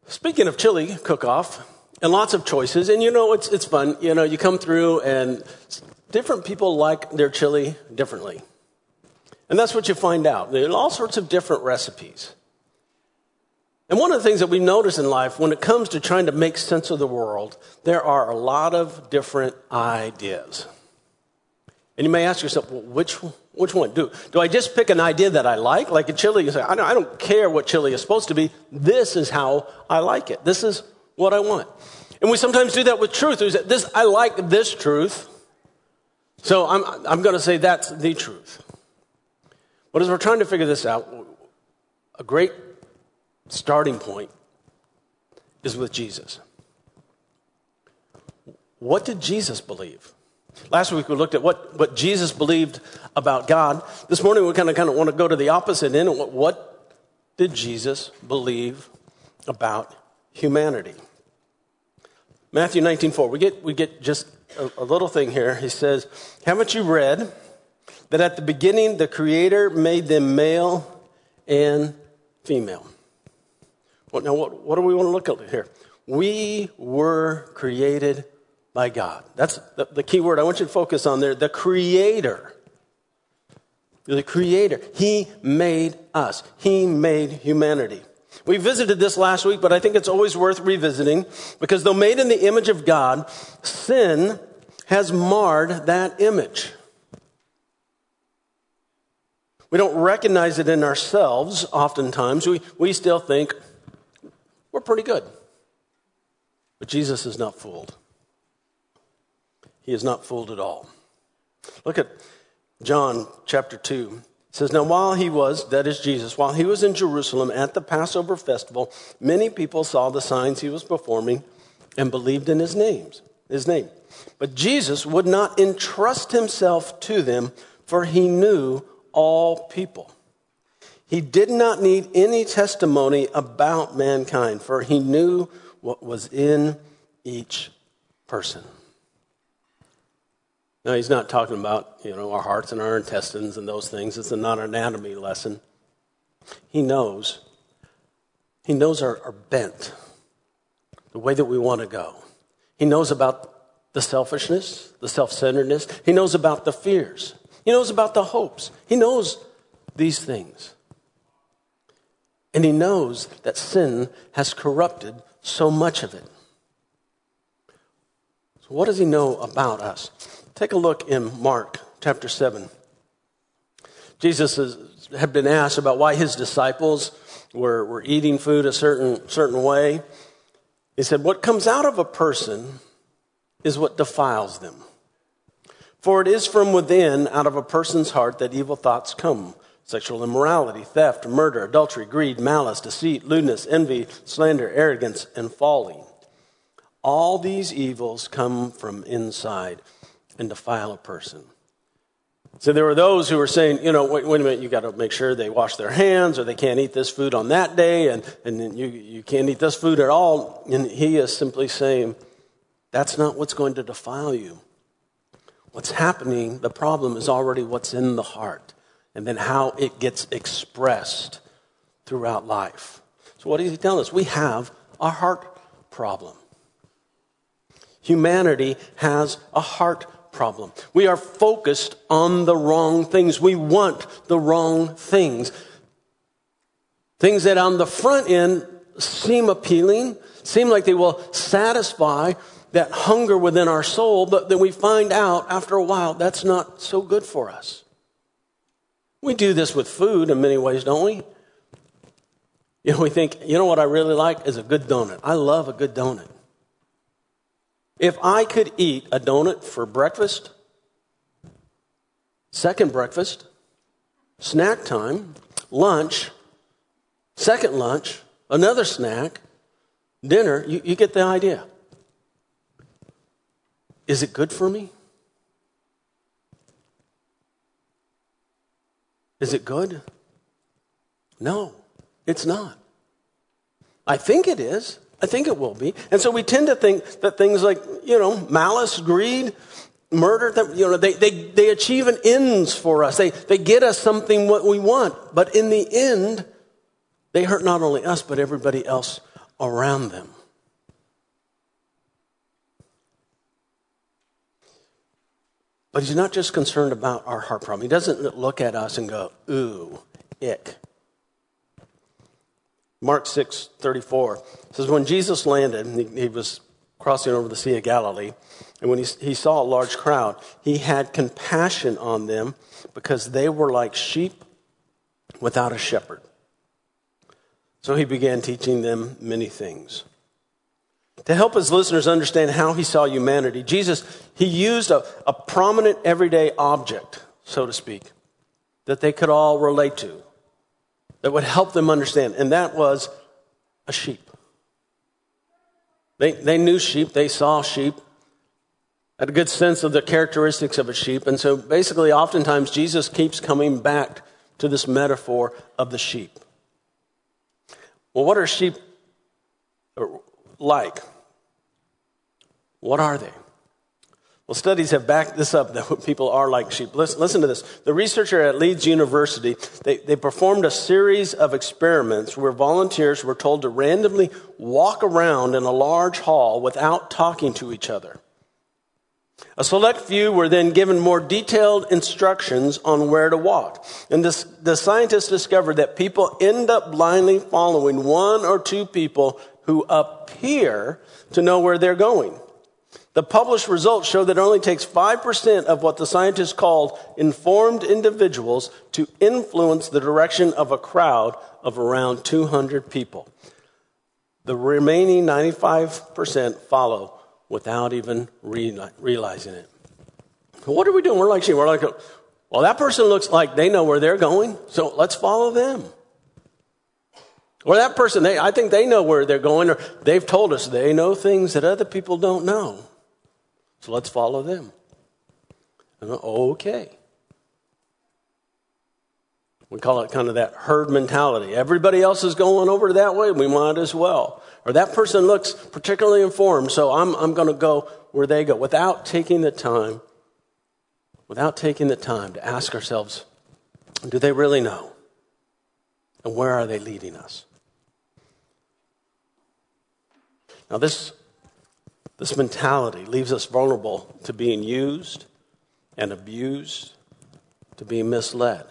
Speaking of chili cook-off, and lots of choices, and it's fun. You come through and different people like their chili differently. And that's what you find out. There are all sorts of different recipes. And one of the things that we notice in life, when it comes to trying to make sense of the world, there are a lot of different ideas. And you may ask yourself, well, which one? Do I just pick an idea that I like a chili? You say, I don't care what chili is supposed to be. This is how I like it. This is what I want. And we sometimes do that with truth. We say, I like this truth, so I'm going to say that's the truth. But as we're trying to figure this out, a great starting point is with Jesus. What did Jesus believe? Last week we looked at what Jesus believed about God. This morning we kind of want to go to the opposite end. What did Jesus believe about humanity? Matthew 19:4. We get just a little thing here. He says, "Haven't you read that at the beginning the Creator made them male and female?" Well, now what do we want to look at here? We were created by God. That's the key word I want you to focus on there. The Creator. The Creator. He made us. He made humanity. We visited this last week, but I think it's always worth revisiting because though made in the image of God, sin has marred that image. We don't recognize it in ourselves oftentimes. We still think we're pretty good. But Jesus is not fooled. He is not fooled at all. Look at John chapter 2. It says, "Now while he was," that is Jesus, "while he was in Jerusalem at the Passover festival, many people saw the signs he was performing and believed in his name. But Jesus would not entrust himself to them, for he knew all people. He did not need any testimony about mankind, for he knew what was in each person." Now, he's not talking about, our hearts and our intestines and those things. It's not an anatomy lesson. He knows. He knows our bent, the way that we want to go. He knows about the selfishness, the self-centeredness. He knows about the fears. He knows about the hopes. He knows these things. And he knows that sin has corrupted so much of it. So what does he know about us? Take a look in Mark chapter 7. Jesus had been asked about why his disciples were eating food a certain way. He said, "What comes out of a person is what defiles them. For it is from within, out of a person's heart, that evil thoughts come. Sexual immorality, theft, murder, adultery, greed, malice, deceit, lewdness, envy, slander, arrogance, and folly. All these evils come from inside and defile a person." So there were those who were saying, wait a minute, you got to make sure they wash their hands, or they can't eat this food on that day, and then you can't eat this food at all. And he is simply saying, that's not what's going to defile you. What's happening, the problem is already what's in the heart, and then how it gets expressed throughout life. So what is he telling us? We have a heart problem. Humanity has a heart problem. We are focused on the wrong things. We want the wrong things. Things that on the front end seem appealing, seem like they will satisfy that hunger within our soul, but then we find out after a while that's not so good for us. We do this with food in many ways, don't we? We think, what I really like is a good donut. I love a good donut. If I could eat a donut for breakfast, second breakfast, snack time, lunch, second lunch, another snack, dinner, you get the idea. Is it good for me? Is it good? No, it's not. I think it is. I think it will be. And so we tend to think that things like, malice, greed, murder, they achieve an ends for us. They get us something what we want. But in the end, they hurt not only us, but everybody else around them. But he's not just concerned about our heart problem. He doesn't look at us and go, ooh, ick. Mark 6:34 says, when Jesus landed, he was crossing over the Sea of Galilee, and when he saw a large crowd, he had compassion on them because they were like sheep without a shepherd. So he began teaching them many things. To help his listeners understand how he saw humanity, Jesus, he used a prominent everyday object, so to speak, that they could all relate to, that would help them understand, and that was a sheep. They knew sheep, they saw sheep, had a good sense of the characteristics of a sheep, and so basically oftentimes Jesus keeps coming back to this metaphor of the sheep. Well, what are sheep like? What are they? Well, studies have backed this up, that people are like sheep. Listen to this. The researcher at Leeds University, they performed a series of experiments where volunteers were told to randomly walk around in a large hall without talking to each other. A select few were then given more detailed instructions on where to walk. And the scientists discovered that people end up blindly following one or two people who appear to know where they're going. The published results show that it only takes 5% of what the scientists called informed individuals to influence the direction of a crowd of around 200 people. The remaining 95% follow without even realizing it. What are we doing? We're like sheep. We're like, well, that person looks like they know where they're going, so let's follow them. Or that person, I think they know where they're going, or they've told us they know things that other people don't know. So let's follow them. Okay. We call it kind of that herd mentality. Everybody else is going over that way, we might as well. Or that person looks particularly informed, so I'm going to go where they go, without taking the time to ask ourselves, do they really know? And where are they leading us? Now this mentality leaves us vulnerable to being used and abused, to being misled.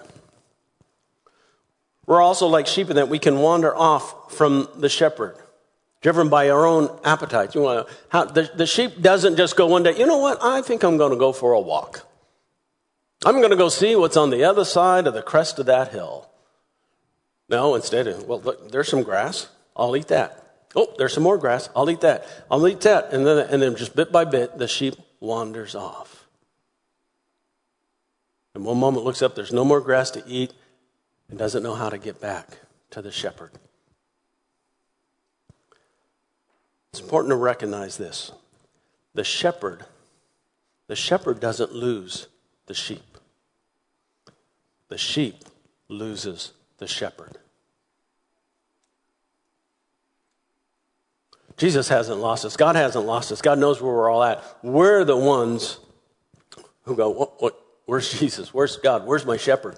We're also like sheep in that we can wander off from the shepherd, driven by our own appetites. The sheep doesn't just go one day, you know what, I think I'm going to go for a walk. I'm going to go see what's on the other side of the crest of that hill. No, instead, well, look, there's some grass. I'll eat that. Oh, there's some more grass. I'll eat that. I'll eat that. And then just bit by bit, the sheep wanders off. And one moment looks up, there's no more grass to eat, and doesn't know how to get back to the shepherd. It's important to recognize this. The shepherd doesn't lose the sheep. The sheep loses the shepherd. Jesus hasn't lost us. God hasn't lost us. God knows where we're all at. We're the ones who go, what? Where's Jesus? Where's God? Where's my shepherd?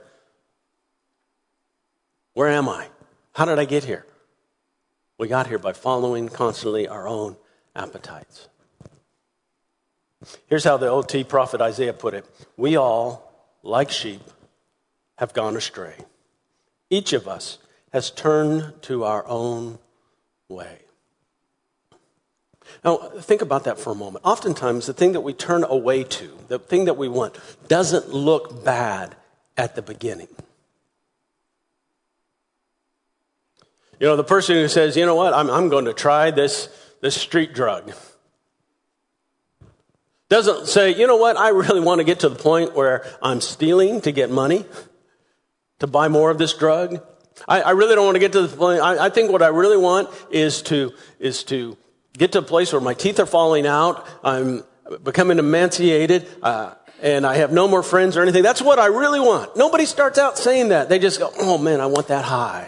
Where am I? How did I get here? We got here by following constantly our own appetites. Here's how the OT prophet Isaiah put it. We all, like sheep, have gone astray. Each of us has turned to our own way. Now, think about that for a moment. Oftentimes, the thing that we turn away to, the thing that we want, doesn't look bad at the beginning. You know, the person who says, you know what, I'm going to try this street drug. Doesn't say, you know what, I really want to get to the point where I'm stealing to get money to buy more of this drug. I really don't want to get to the point. I think what I really want is to get to a place where my teeth are falling out, I'm becoming emaciated, and I have no more friends or anything. That's what I really want. Nobody starts out saying that. They just go, oh man, I want that high.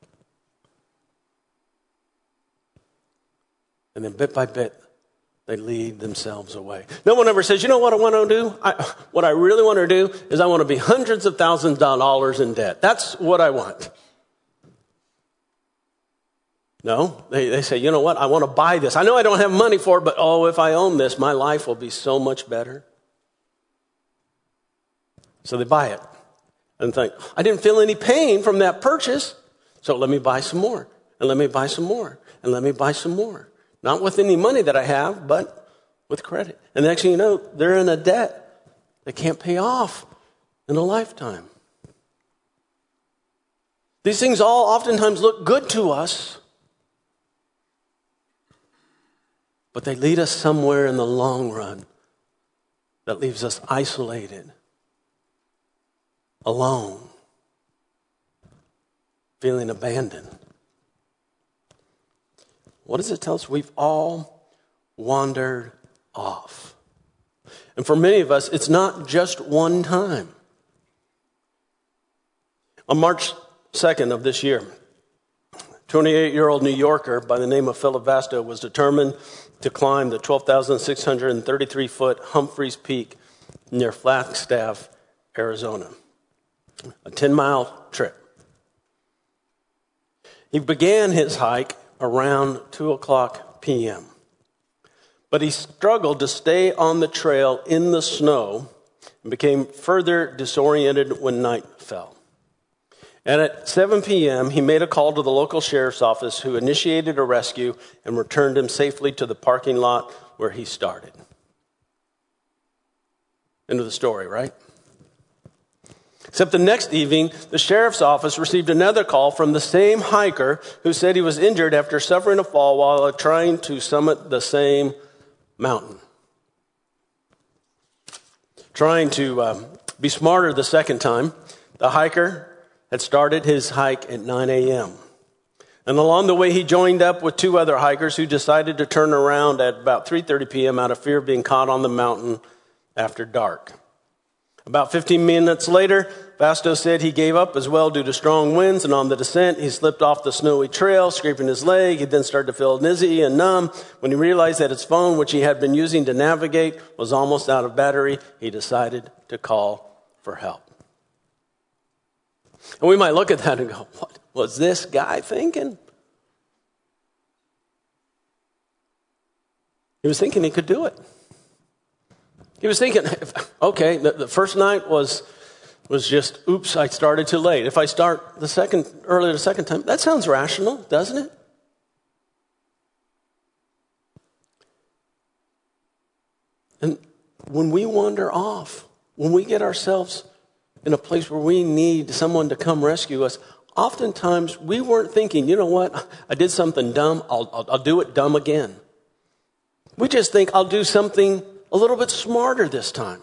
And then bit by bit, they lead themselves away. No one ever says, you know what I want to do? What I really want to do is I want to be hundreds of thousands of dollars in debt. That's what I want. No, they say, you know what? I want to buy this. I know I don't have money for it, but if I own this, my life will be so much better. So they buy it and think, I didn't feel any pain from that purchase, so let me buy some more, and let me buy some more, and let me buy some more. Not with any money that I have, but with credit. And the next thing you know, they're in a debt they can't pay off in a lifetime. These things all oftentimes look good to us, but they lead us somewhere in the long run that leaves us isolated, alone, feeling abandoned. What does it tell us? We've all wandered off. And for many of us, it's not just one time. On March 2nd of this year, 28-year-old New Yorker by the name of Philip Vasta was determined to climb the 12,633-foot Humphreys Peak near Flagstaff, Arizona. A 10-mile trip. He began his hike around 2 o'clock p.m. But he struggled to stay on the trail in the snow and became further disoriented when night fell. And at 7 p.m., he made a call to the local sheriff's office, who initiated a rescue and returned him safely to the parking lot where he started. End of the story, right? Except the next evening, the sheriff's office received another call from the same hiker who said he was injured after suffering a fall while trying to summit the same mountain. Trying to be smarter the second time, the hiker had started his hike at 9 a.m. And along the way, he joined up with two other hikers who decided to turn around at about 3:30 p.m. out of fear of being caught on the mountain after dark. About 15 minutes later, Vasto said he gave up as well due to strong winds, and on the descent, he slipped off the snowy trail, scraping his leg. He then started to feel dizzy and numb. When he realized that his phone, which he had been using to navigate, was almost out of battery, he decided to call for help. And we might look at that and go, what was this guy thinking? He was thinking he could do it. He was thinking, okay, the first night was just, oops, I started too late. If I start earlier the second time, that sounds rational, doesn't it? And when we wander off, when we get ourselves in a place where we need someone to come rescue us, oftentimes we weren't thinking, you know what, I did something dumb, I'll do it dumb again. We just think, I'll do something a little bit smarter this time.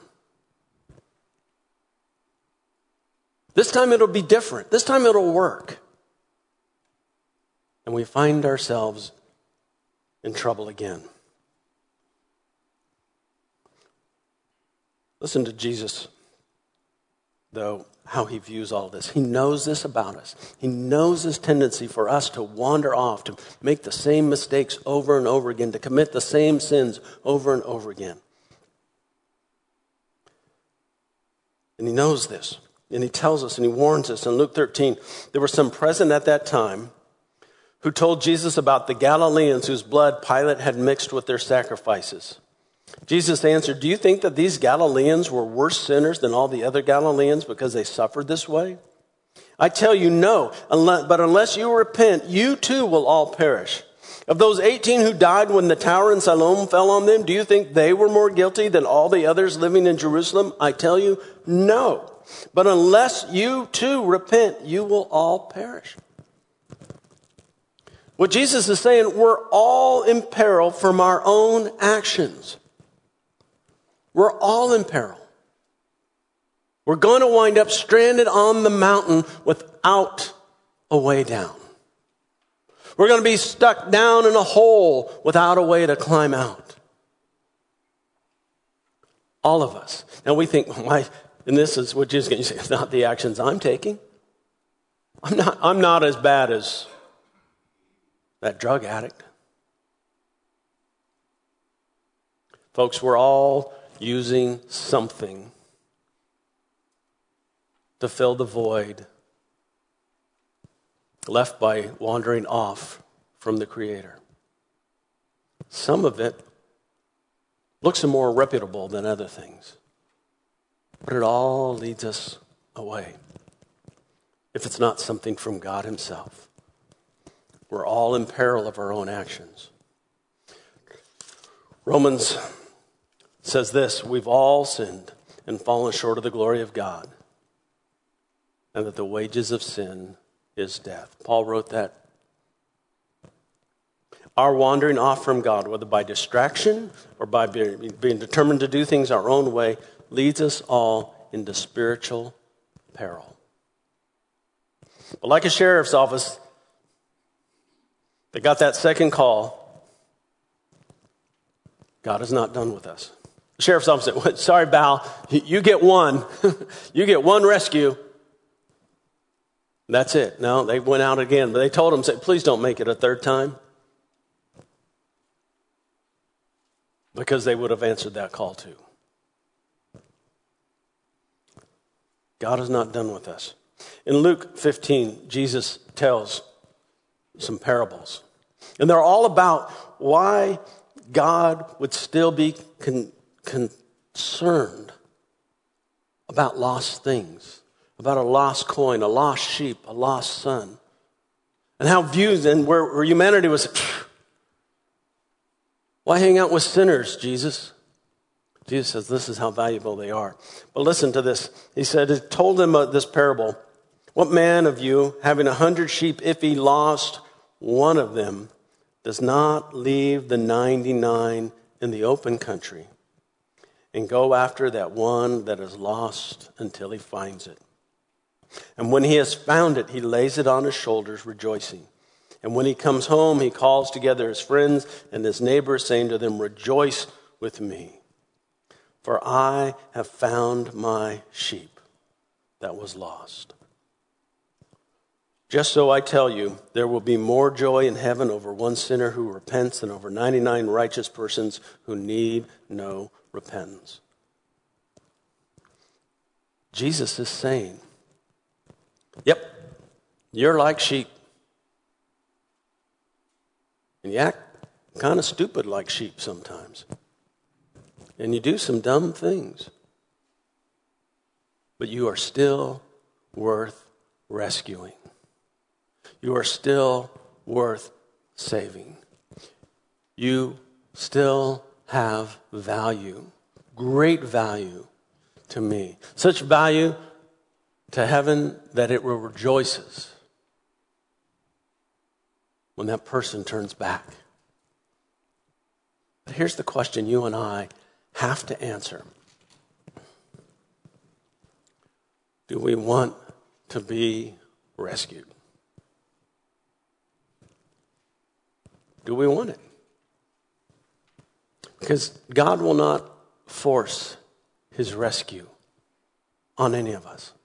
This time it'll be different. This time it'll work. And we find ourselves in trouble again. Listen to Jesus, though, how he views all this. He knows this about us. He knows this tendency for us to wander off, to make the same mistakes over and over again, to commit the same sins over and over again. And he knows this. And he tells us and he warns us in Luke 13, there were some present at that time who told Jesus about the Galileans whose blood Pilate had mixed with their sacrifices. Jesus answered, do you think that these Galileans were worse sinners than all the other Galileans because they suffered this way? I tell you, no, but unless you repent, you too will all perish. Of those 18 who died when the tower in Siloam fell on them, do you think they were more guilty than all the others living in Jerusalem? I tell you, no. But unless you too repent, you will all perish. What Jesus is saying, we're all in peril from our own actions. We're all in peril. We're going to wind up stranded on the mountain without a way down. We're going to be stuck down in a hole without a way to climb out. All of us. Now we think, and this is what Jesus is going to say, it's not the actions I'm taking. I'm not as bad as that drug addict. Folks, we're all using something to fill the void left by wandering off from the Creator. Some of it looks more reputable than other things, but it all leads us away if it's not something from God himself. We're all in peril of our own actions. Romans says this: we've all sinned and fallen short of the glory of God, and that the wages of sin is death. Paul wrote that. Our wandering off from God, whether by distraction or by being determined to do things our own way, leads us all into spiritual peril. But like a sheriff's office, they got that second call. God is not done with us. The sheriff's office said, sorry, Val, you get one. You get one rescue. That's it. No, they went out again. But they told him, said, please don't make it a third time. Because they would have answered that call too. God is not done with us. In Luke 15, Jesus tells some parables. And they're all about why God would still be concerned about lost things, about a lost coin, a lost sheep, a lost son. And how views and where humanity was, why hang out with sinners, Jesus? Jesus says this is how valuable they are. But listen to this. He said, he told them this parable. What man of you, having 100 sheep, if he lost one of them, does not leave the 99 in the open country and go after that one that is lost until he finds it? And when he has found it, he lays it on his shoulders, rejoicing. And when he comes home, he calls together his friends and his neighbors, saying to them, rejoice with me, for I have found my sheep that was lost. Just so I tell you, there will be more joy in heaven over one sinner who repents than over 99 righteous persons who need no repentance. Jesus is saying, yep, you're like sheep. And you act kind of stupid like sheep sometimes. And you do some dumb things. But you are still worth rescuing. You are still worth saving. You still have value, great value to me. Such value to heaven that it rejoices when that person turns back. But here's the question you and I have to answer. Do we want to be rescued? Do we want it? Because God will not force his rescue on any of us.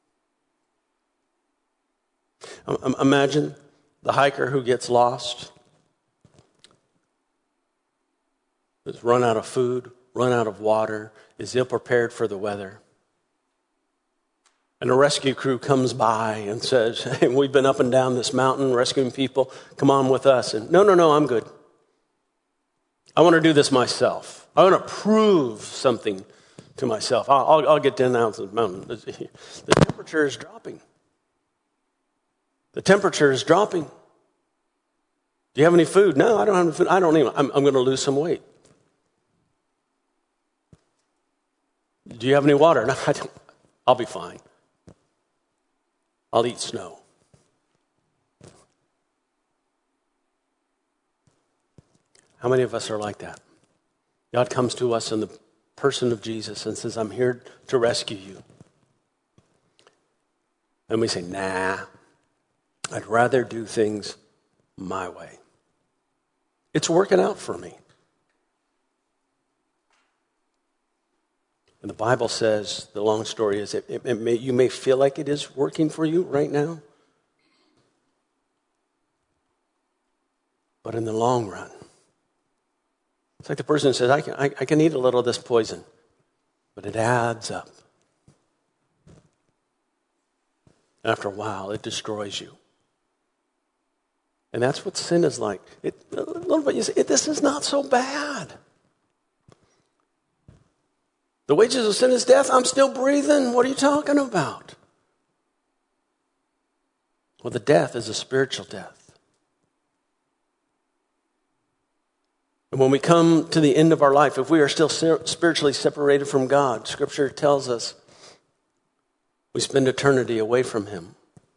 Imagine the hiker who gets lost, has run out of food, run out of water, is ill-prepared for the weather. And a rescue crew comes by and says, hey, we've been up and down this mountain rescuing people. Come on with us. And no, I'm good. I want to do this myself. I want to prove something to myself. I'll get down the mountain. The temperature is dropping. The temperature is dropping. Do you have any food? No, I don't have any food. I don't need it. I'm going to lose some weight. Do you have any water? No, I don't. I'll be fine. I'll eat snow. How many of us are like that? God comes to us in the person of Jesus and says, I'm here to rescue you. And we say, nah, I'd rather do things my way. It's working out for me. And the Bible says, the long story is, you may feel like it is working for you right now. But in the long run, it's like the person who says, I can eat a little of this poison, but it adds up. After a while, it destroys you. And that's what sin is like. A little bit, you say, this is not so bad. The wages of sin is death. I'm still breathing. What are you talking about? Well, the death is a spiritual death. And when we come to the end of our life, if we are still spiritually separated from God, Scripture tells us we spend eternity away from Him.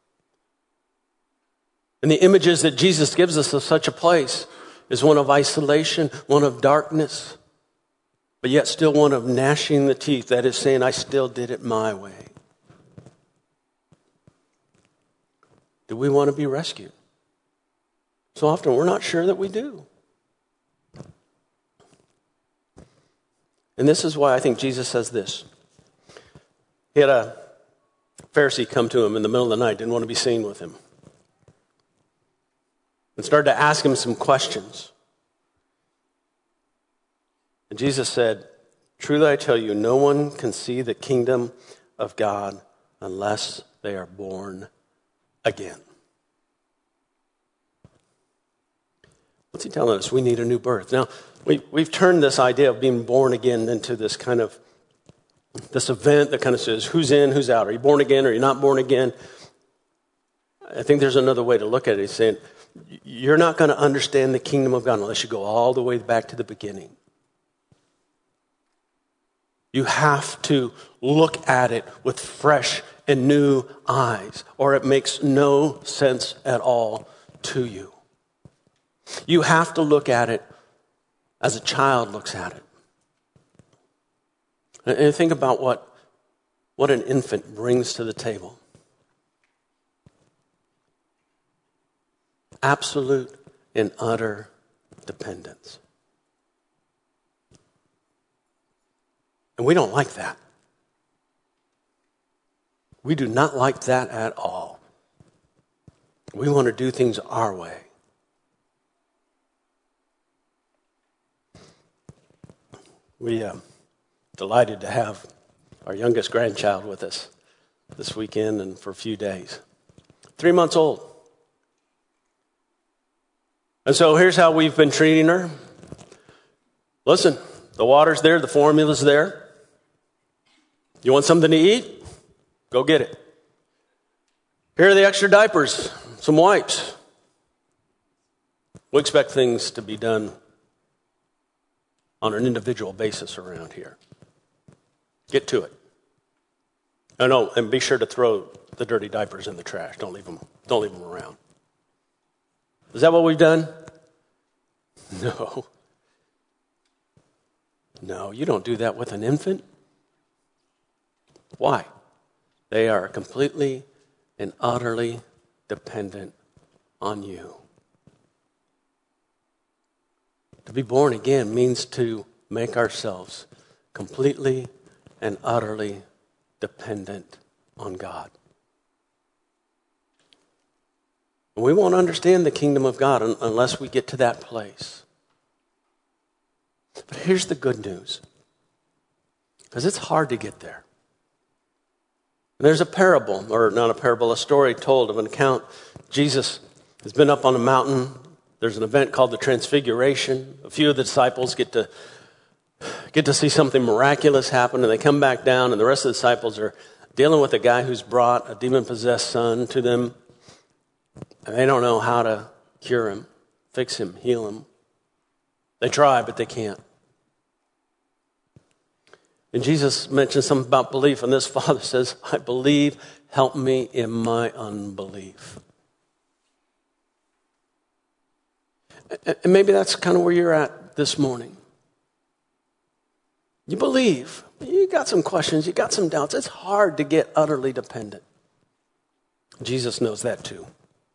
And the images that Jesus gives us of such a place is one of isolation, one of darkness, but yet still one of gnashing the teeth. That is saying, I still did it my way. Do we want to be rescued? So often we're not sure that we do. And this is why I think Jesus says this. He had a Pharisee come to him in the middle of the night, didn't want to be seen with him, and started to ask him some questions. And Jesus said, truly I tell you, no one can see the kingdom of God unless they are born again. What's he telling us? We need a new birth. Now, we've turned this idea of being born again into this kind of, this event that kind of says, who's in, who's out? Are you born again? Or are you not born again? I think there's another way to look at it. He's saying, you're not going to understand the kingdom of God unless you go all the way back to the beginning. You have to look at it with fresh and new eyes, or it makes no sense at all to you. You have to look at it as a child looks at it. And think about what an infant brings to the table. Absolute and utter dependence. And we don't like that. We do not like that at all. We want to do things our way. We delighted to have our youngest grandchild with us this weekend and for a few days. 3 months old. And so here's how we've been treating her. Listen, the water's there, the formula's there. You want something to eat? Go get it. Here are the extra diapers, some wipes. We expect things to be done on an individual basis around here. Get to it. And be sure to throw the dirty diapers in the trash. Don't leave them around. Is that what we've done? No. No, you don't do that with an infant. Why? They are completely and utterly dependent on you. To be born again means to make ourselves completely and utterly dependent on God. We won't understand the kingdom of God unless we get to that place. But here's the good news. Because it's hard to get there. There's a parable, or not a parable, a story told of an account. Jesus has been up on a mountain. There's an event called the Transfiguration. A few of the disciples get to see something miraculous happen, and they come back down, and the rest of the disciples are dealing with a guy who's brought a demon-possessed son to them, and they don't know how to cure him, fix him, heal him. They try, but they can't. And Jesus mentions something about belief, and this father says, I believe, help me in my unbelief. And maybe that's kind of where you're at this morning. You believe, you got some questions, you got some doubts. It's hard to get utterly dependent. Jesus knows that too.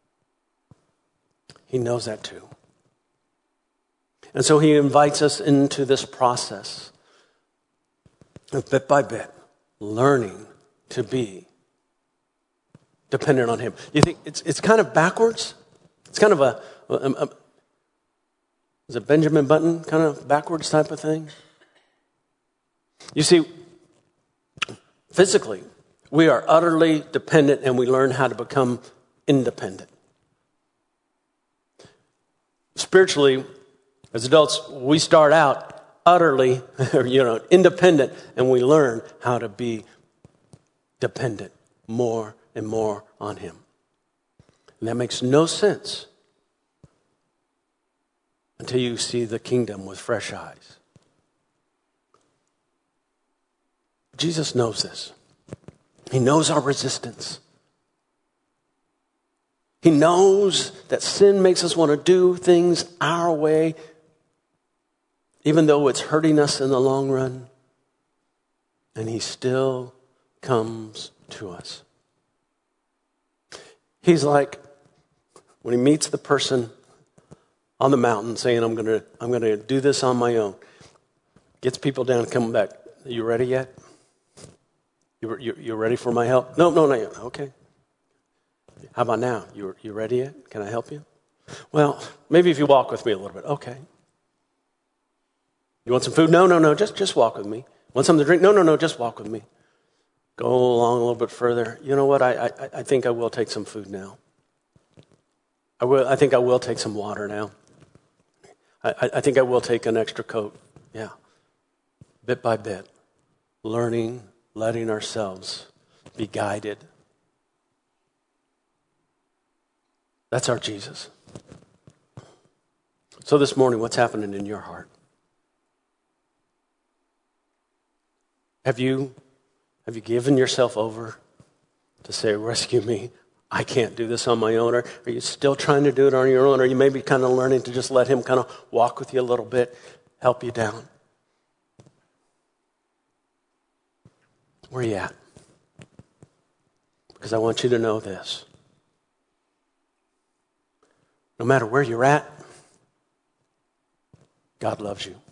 He knows that too. And so he invites us into this process of bit by bit, learning to be dependent on him. You think it's kind of backwards? It's kind of is it Benjamin Button kind of backwards type of thing? You see, physically, we are utterly dependent and we learn how to become independent. Spiritually, as adults, we start out utterly, independent, and we learn how to be dependent more and more on him. And that makes no sense until you see the kingdom with fresh eyes. Jesus knows this. He knows our resistance. He knows that sin makes us want to do things our way, even though it's hurting us in the long run. And he still comes to us. He's like, when he meets the person on the mountain saying, I'm gonna do this on my own, gets people down and come back. Are you ready yet? You ready for my help? No, not yet. Okay. How about now? You ready yet? Can I help you? Well, maybe if you walk with me a little bit. Okay. You want some food? No. Just walk with me. Want something to drink? No. Just walk with me. Go along a little bit further. You know what? I think I will take some food now. I think I will take some water now. I think I will take an extra coat. Yeah. Bit by bit. Learning, letting ourselves be guided. That's our Jesus. So this morning, what's happening in your heart? Have you given yourself over to say, rescue me? I can't do this on my own. Or are you still trying to do it on your own? Or are you maybe kind of learning to just let him kind of walk with you a little bit, help you down? Where are you at? Because I want you to know this. No matter where you're at, God loves you.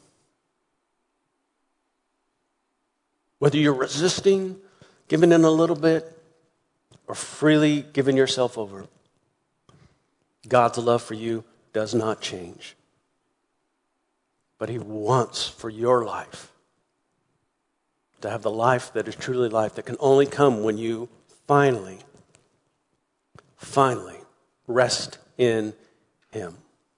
Whether you're resisting, giving in a little bit, or freely giving yourself over, God's love for you does not change. But he wants for your life to have the life that is truly life, that can only come when you finally rest in him.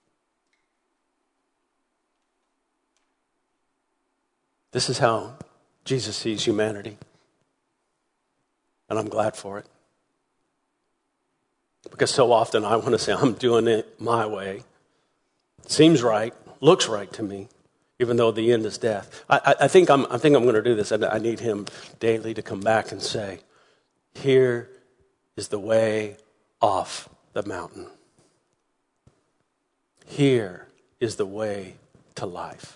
This is how Jesus sees humanity. And I'm glad for it. Because so often I want to say, I'm doing it my way. Seems right, looks right to me, even though the end is death. I think I'm going to do this. I need him daily to come back and say, here is the way off the mountain. Here is the way to life.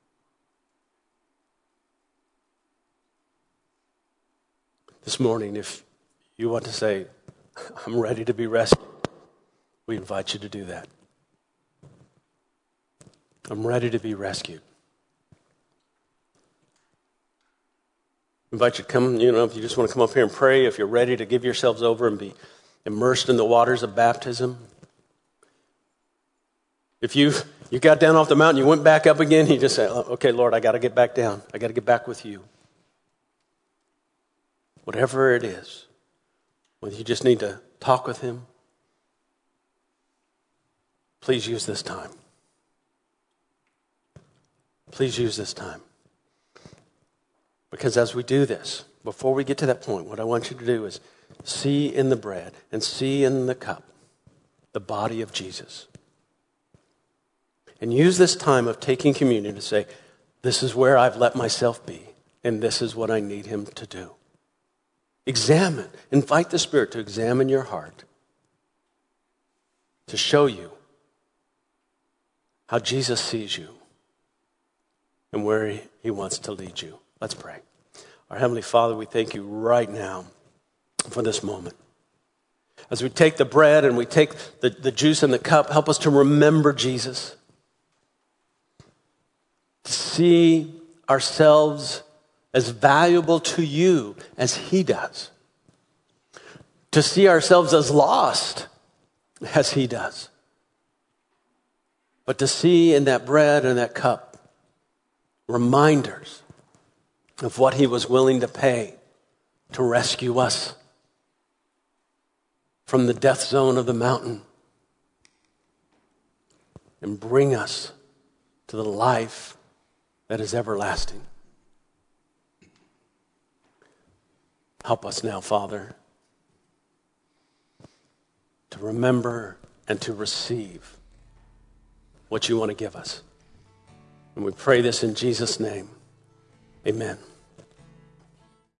This morning, if you want to say, I'm ready to be rescued, we invite you to do that. I'm ready to be rescued. I invite you to come, if you just want to come up here and pray, if you're ready to give yourselves over and be immersed in the waters of baptism. If you got down off the mountain, you went back up again, you just say, okay, Lord, I got to get back down. I got to get back with you. Whatever it is, whether you just need to talk with him, please use this time. Please use this time. Because as we do this, before we get to that point, what I want you to do is see in the bread and see in the cup the body of Jesus. And use this time of taking communion to say, this is where I've let myself be, and this is what I need him to do. Examine, invite the Spirit to examine your heart, to show you how Jesus sees you and where he wants to lead you. Let's pray. Our Heavenly Father, we thank you right now for this moment. As we take the bread and we take the juice and the cup, help us to remember Jesus, to see ourselves as valuable to you as he does. To see ourselves as lost as he does. But to see in that bread and that cup reminders of what he was willing to pay to rescue us from the death zone of the mountain. and bring us to the life that is everlasting. Help us now, Father, to remember and to receive what you want to give us. And we pray this in Jesus' name. Amen.